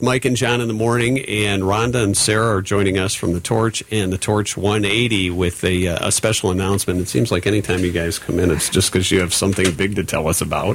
Mike and John in the morning, and Rhonda and Sarah are joining us from the Torch and the Torch 180 with a special announcement. It seems like anytime you guys come in, it's just because you have something big to tell us about.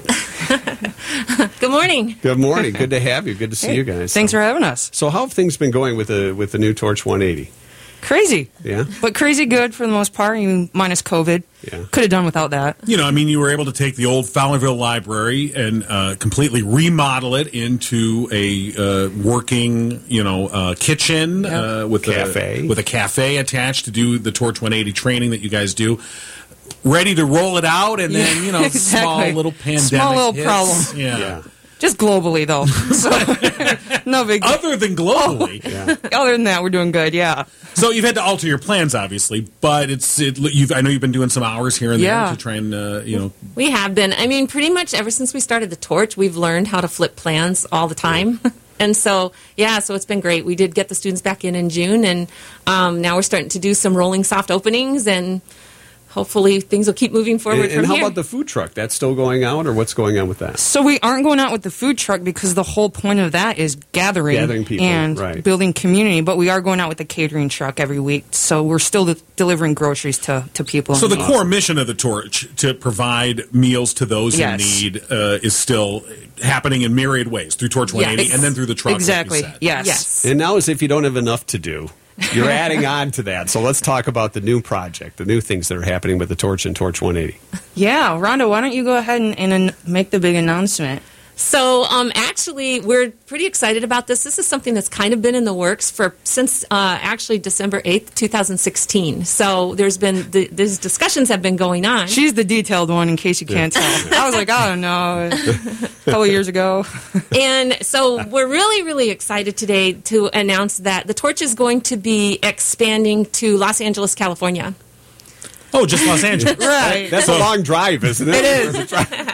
Good morning. Good morning. Good to have you. Good to see you guys. Thanks for having us. So how have things been going with the new Torch 180? Crazy. Yeah? But crazy good for the most part, minus COVID. Yeah. Could have done without that. You were able to take the old Fowlerville Library and completely remodel it into a working, kitchen with a cafe attached to do the Torch 180 training that you guys do. Ready to roll it out, and then, exactly. Small little pandemic Small little hits. problem. Yeah. Just globally, though. So, no big deal. Other than globally. Other than that, we're doing good, yeah. So you've had to alter your plans, obviously, but I know you've been doing some hours here and there to try and, We have been. I mean, pretty much ever since we started the Torch, we've learned how to flip plans all the time. And so it's been great. We did get the students back in June, and now we're starting to do some rolling soft openings, and hopefully things will keep moving forward And how about the food truck? That's still going out, or what's going on with that? So we aren't going out with the food truck because the whole point of that is gathering people and building community. But we are going out with the catering truck every week. So we're still delivering groceries to people. So the core mission of the Torch, to provide meals to those in need, is still happening in myriad ways through Torch 180 and then through the truck. Exactly. Like Yes. And now, as if you don't have enough to do, you're adding on to that. So let's talk about the new project, the new things that are happening with the Torch and Torch 180. Yeah, Rhonda, why don't you go ahead and make the big announcement? So, actually, we're pretty excited about this. This is something that's kind of been in the works since actually December 8th, 2016. So there's been these discussions have been going on. She's the detailed one, in case you can't tell. I was like, I don't know, a couple of years ago. And so we're really, really excited today to announce that the Torch is going to be expanding to Los Angeles, California. Oh, just Los Angeles. Right. That's a long drive, isn't it? It is.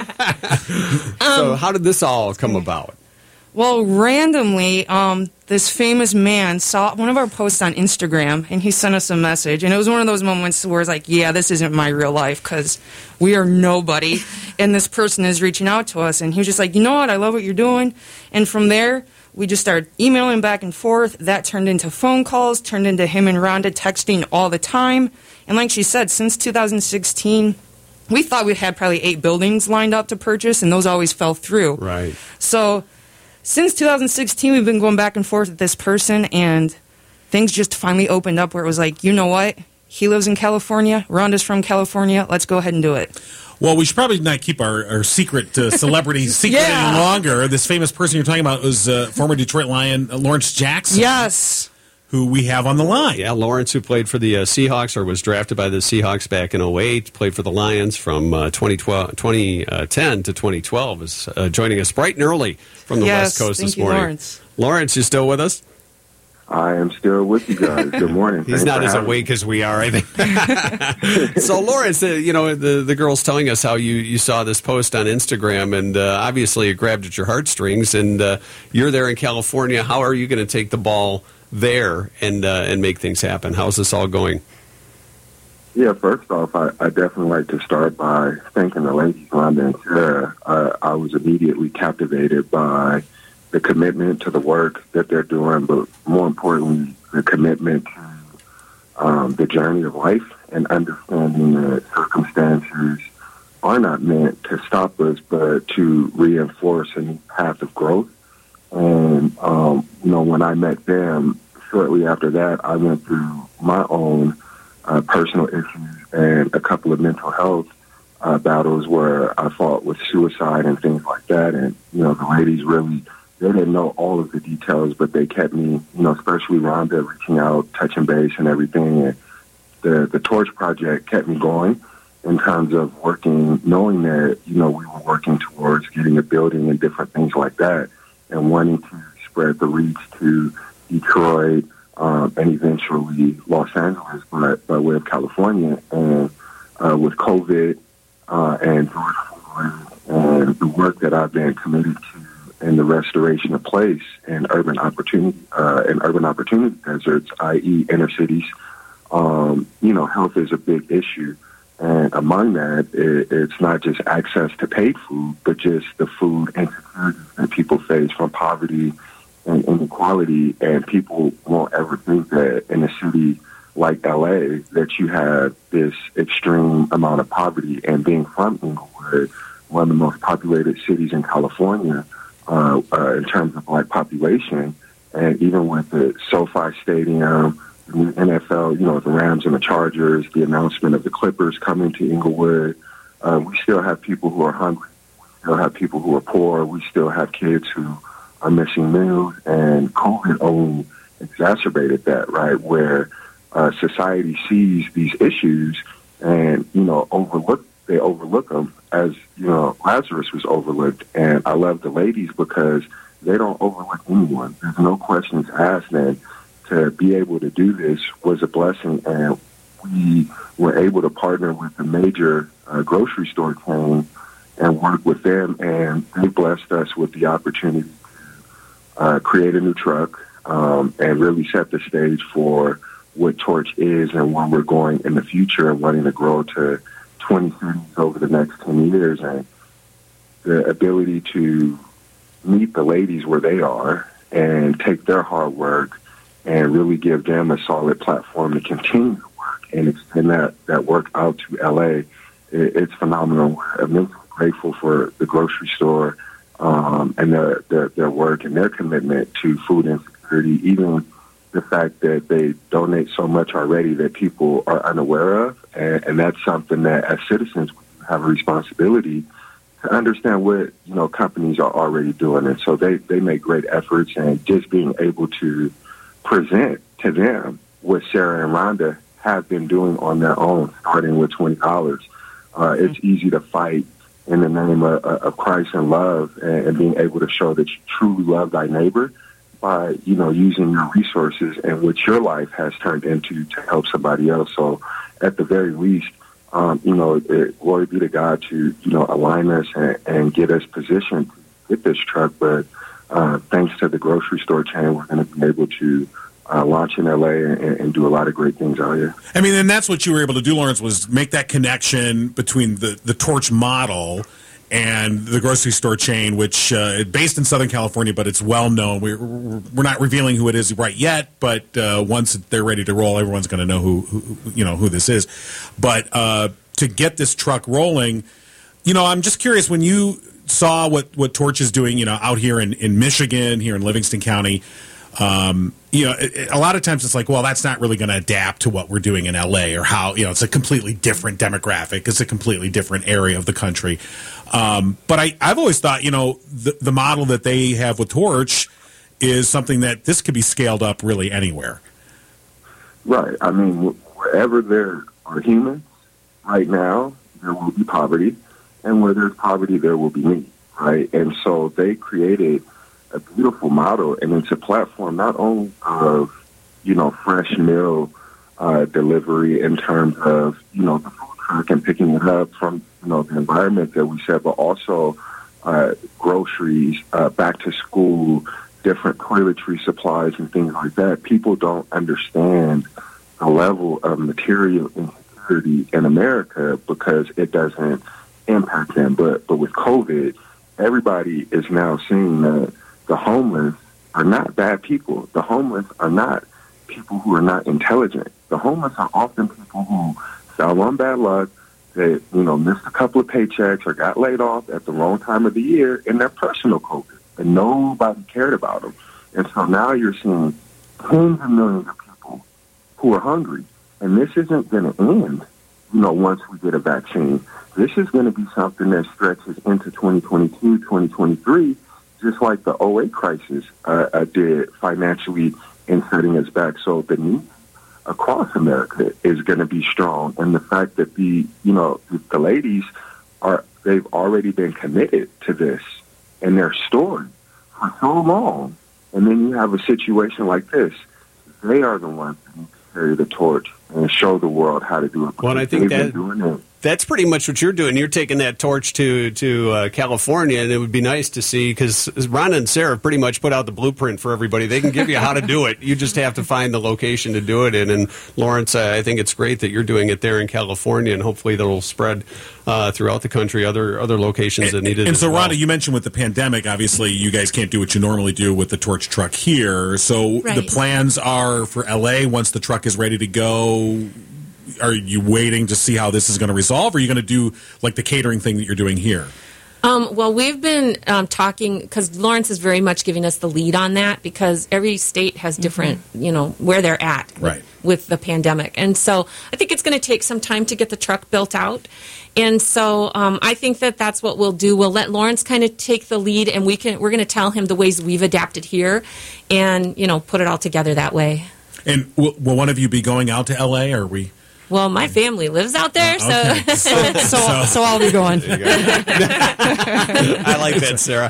So how did this all come about? Well, randomly, this famous man saw one of our posts on Instagram, and he sent us a message. And it was one of those moments where it's like, yeah, this isn't my real life because we are nobody. And this person is reaching out to us. And he was just like, you know what? I love what you're doing. And from there, we just started emailing back and forth. That turned into phone calls, turned into him and Rhonda texting all the time. And like she said, since 2016, we thought we had probably 8 buildings lined up to purchase, and those always fell through. Right. So since 2016, we've been going back and forth with this person, and things just finally opened up where it was like, you know what? He lives in California. Rhonda's from California. Let's go ahead and do it. Well, we should probably not keep our secret celebrity secret any longer. This famous person you're talking about was former Detroit Lion Lawrence Jackson. Yes. Who we have on the line. Yeah, Lawrence, who played for the Seahawks or was drafted by the Seahawks back in 2008, played for the Lions from 2010 to 2012, is joining us bright and early from the West Coast this morning. Lawrence. Lawrence, you still with us? I am still with you guys. Good morning. He's not as awake as we are, I think. So, Lawrence, the girl's telling us how you saw this post on Instagram, and obviously it grabbed at your heartstrings, and you're there in California. How are you going to take the ball there and make things happen? How's this all going? Yeah, first off, I definitely like to start by thanking the ladies, Rhonda and Sarah. I was immediately captivated by the commitment to the work that they're doing, but more importantly, the commitment to the journey of life and understanding that circumstances are not meant to stop us, but to reinforce a new path of growth. And, when I met them, shortly after that, I went through my own personal issues and a couple of mental health battles where I fought with suicide and things like that. And, the ladies really, they didn't know all of the details, but they kept me, especially Rhonda reaching out, touching base and everything. And the Torch Project kept me going in terms of working, knowing that, we were working towards getting a building and different things like that, and wanting to spread the reach to Detroit and eventually Los Angeles by way of California. And with COVID and George Floyd and the work that I've been committed to in the restoration of place and urban opportunity deserts, i.e. inner cities, health is a big issue. And among that, it's not just access to paid food, but just the food insecurities that people face from poverty and inequality, and people won't ever think that in a city like LA that you have this extreme amount of poverty. And being from Inglewood, one of the most populated cities in California in terms of Black population, and even with the SoFi Stadium, the new NFL, the Rams and the Chargers, the announcement of the Clippers coming to Inglewood, we still have people who are hungry. We still have people who are poor. We still have kids who are missing meals, and COVID only exacerbated that, right, where society sees these issues and, they overlook them as, Lazarus was overlooked. And I love the ladies because they don't overlook anyone. There's no questions asked. And to be able to do this was a blessing. And we were able to partner with a major grocery store chain and work with them. And they blessed us with the opportunity to create a new truck and really set the stage for what Torch is and where we're going in the future, and wanting to grow to 20 cities over the next 10 years. And the ability to meet the ladies where they are and take their hard work and really give them a solid platform to continue to work and extend that work out to LA. It's phenomenal. We're immensely grateful for the grocery store and their work and their commitment to food insecurity, even the fact that they donate so much already that people are unaware of. And that's something that as citizens we have a responsibility to understand what, companies are already doing. And so they make great efforts, and just being able to present to them what Sarah and Rhonda have been doing on their own, starting with $20. It's easy to fight in the name of Christ and love, and being able to show that you truly love thy neighbor by, using your resources and what your life has turned into to help somebody else. So at the very least, glory be to God to, align us and get us positioned to get this truck. But thanks to the grocery store chain, we're going to be able to launch in LA and do a lot of great things out here. I mean, and that's what you were able to do, Lawrence, was make that connection between the Torch model and the grocery store chain, which is based in Southern California, but it's well known. We're not revealing who it is right yet, but once they're ready to roll, everyone's going to know who this is. But to get this truck rolling, I'm just curious, when you saw what Torch is doing, out here in Michigan, here in Livingston County. A lot of times it's like, well, that's not really going to adapt to what we're doing in LA, or how, it's a completely different demographic. It's a completely different area of the country. But I've always thought, the model that they have with Torch is something that this could be scaled up really anywhere. Right. I mean, wherever there are humans right now, there will be poverty. And where there's poverty, there will be need. Right. And so they created a beautiful model, and it's a platform not only of, fresh meal delivery in terms of, the food truck and picking it up from, the environment that we set, but also groceries, back to school, different toiletry supplies and things like that. People don't understand the level of material insecurity in America because it doesn't impact them. But with COVID, everybody is now seeing that the homeless are not bad people. The homeless are not people who are not intelligent. The homeless are often people who fell on bad luck, that, missed a couple of paychecks or got laid off at the wrong time of the year in their personal COVID, and nobody cared about them. And so now you're seeing tens of millions of people who are hungry. And this isn't going to end, once we get a vaccine. This is going to be something that stretches into 2022, 2023, just like the 2008 crisis did financially in setting us back. So the need across America is going to be strong. And the fact that the ladies they've already been committed to this, and they're stored for so long. And then you have a situation like this. They are the ones who carry the torch and show the world how to do it. Well, and I think that That's pretty much what you're doing. You're taking that torch to California, and it would be nice to see, because Rhonda and Sarah pretty much put out the blueprint for everybody. They can give you how to do it. You just have to find the location to do it in. And Lawrence, I think it's great that you're doing it there in California, and hopefully that'll spread throughout the country, other locations that need it. And so, well. Rhonda, you mentioned with the pandemic, obviously you guys can't do what you normally do with the torch truck here. So the plans are for LA once the truck is ready to go. Are you waiting to see how this is going to resolve, or are you going to do like the catering thing that you're doing here? Well, we've been talking, because Lawrence is very much giving us the lead on that, because every state has different, where they're at with the pandemic. And so I think it's going to take some time to get the truck built out. And so I think that's what we'll do. We'll let Lawrence kind of take the lead, and we're going to tell him the ways we've adapted here and, put it all together that way. And will one of you be going out to L.A., or are we... Well, my family lives out there, so I'll be going. I like that, Sarah.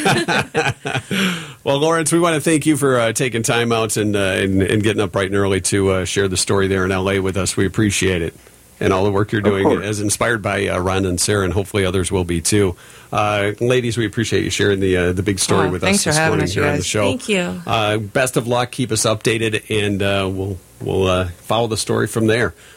Well, Lawrence, we want to thank you for taking time out and getting up bright and early to share the story there in LA with us. We appreciate it. And all the work you're doing is inspired by Ron and Sarah, and hopefully others will be too. Ladies, we appreciate you sharing the big story with us this morning here on the show. Thank you. Best of luck. Keep us updated, and we'll follow the story from there.